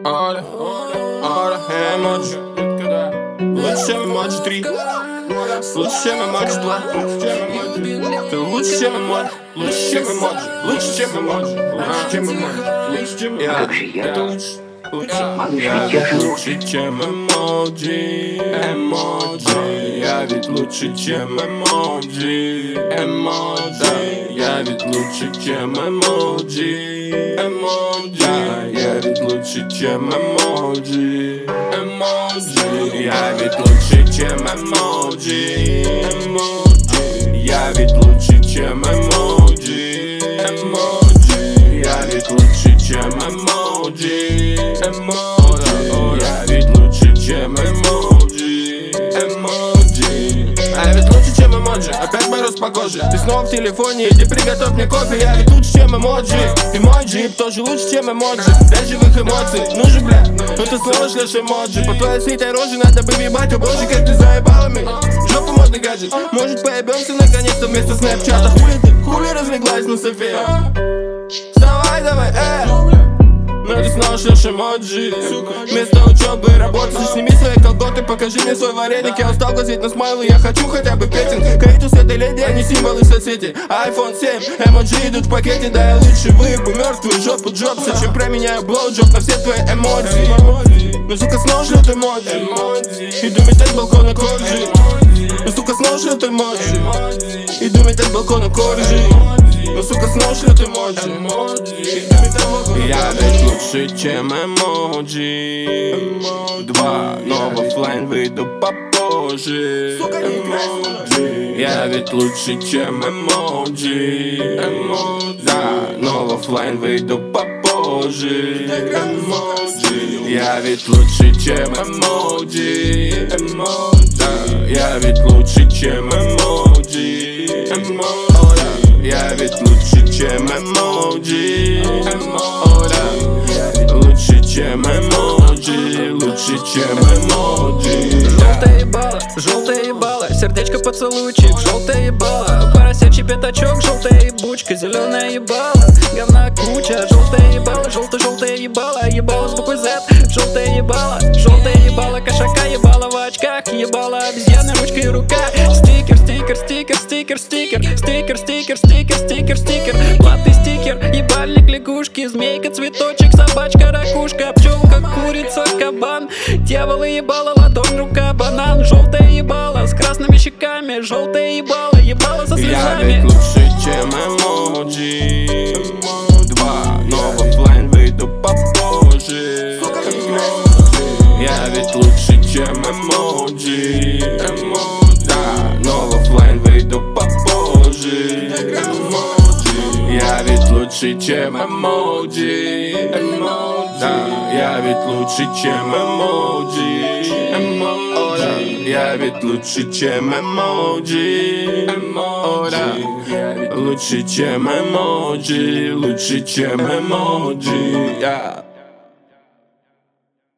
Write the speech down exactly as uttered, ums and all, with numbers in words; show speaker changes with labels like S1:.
S1: Ора, ора, эмоджи. Лучше, чем эмоджи три. Лучше, чем эмоджи два. Ты лучше, чем эмоджи. Лучше, чем эмоджи. Лучше, чем эмоджи. Лучше, чем эмоджи. Лучше, чем эмоджи. Это лучше. Я ведь лучше, чем эмоджи. Эмоджи. Я ведь лучше, чем эмоджи. Эмоджи. Я ведь лучше, чем эмоджи. Эмоджи. Я ведь лучше, чем эмоджи. Эмоджи. Я ведь лучше, чем эмоджи. Эмоджи. Я ведь лучше, чем эмоджи. Эмоджи. Я ведь лучше, чем эмоджи. Эмоджи. Я ведь лучше, чем эмоджи. Эмоджи. А я ведь лучше, чем эмоджи. Опять мороз по коже. Ты снова в телефоне, иди приготовь мне кофе. Я ведь лучше, чем эмоджи. И мой джип тоже лучше, чем эмоджи. Для живых эмоций, ну же, бля. Ну ты снова шлешь эмоджи. По твоей сытой роже надо бы въебать. О боже, как ты заебала меня. Жопу модный гаджет. Может поебемся наконец-то вместо снэпчата. Хули ты, хули разлеглась на софе. Вставай давай, э. Но ты снова шлешь эмоджи. Вместо учебы и работы сними свои колготы, покажи мне свой вареник. Я устал глазеть на смайлы, я хочу хотя бы петинг. Крейтус этой леди, а не символы соцсети. айфон семь, эмоджи идут в пакете. Да я лучше выебу мертвую жопу Джобса, чем променяю блоуджоп на все твои эмоции. Ну сука снова шлет эмоджи. Иду метать с балкона коржи. Ну сука снова шлет эмоджи. Иду метать с балкона коржи. Ну сука снова шлет эмоджи. Я ведь лучше, чем эмоджи. Два, но в оффлайн выйду попозже. Эмоджи. Я ведь лучше, чем эмоджи. Да, но в оффлайн выйду попозже. Эмоджи. Я ведь лучше, чем эмоджи. Да, я ведь лучше, чем эмоджи. Я ведь лучше, чем эмоджи. Лучше, чем эмоджи. Лучше, чем эмоджи.
S2: Желтая ебала, желтая ебала, сердечко поцелуйчик, желтая ебала, поросячий пятачок, желтая ебучка, зеленая ебала, говна куча, желтая ебала, желто-желтая ебала, ебала с буквой Z, желтая ебала, желтая ебала, кошака ебала в очках, ебала обезьяны ручка и рука, стикер, стикер, стикер, стикер, стикер, стикер, стикер, стикер, стикер, стикер, платный стикер, ебальник лягушки, змейка, цветочек, собачка, ракушка, пчелка, курица, кабан, дьявол ебала, ладонь, рука, банан, желтая ебала с красными щеками, желтая ебала, ебала со слезами.
S1: Я ведь лучше, чем эмоджи. Два, но в оффлайн выйду попозже. Я ведь лучше, чем эмоджи. Да, но в оффлайн выйду попозже. Я ведь лучше, чем эмоджи. Да, я ведь лучше, чем эмоджи. Я ведь лучше, чем эмоджи. Лучше, чем эмоджи. Лучше, чем эмоджи.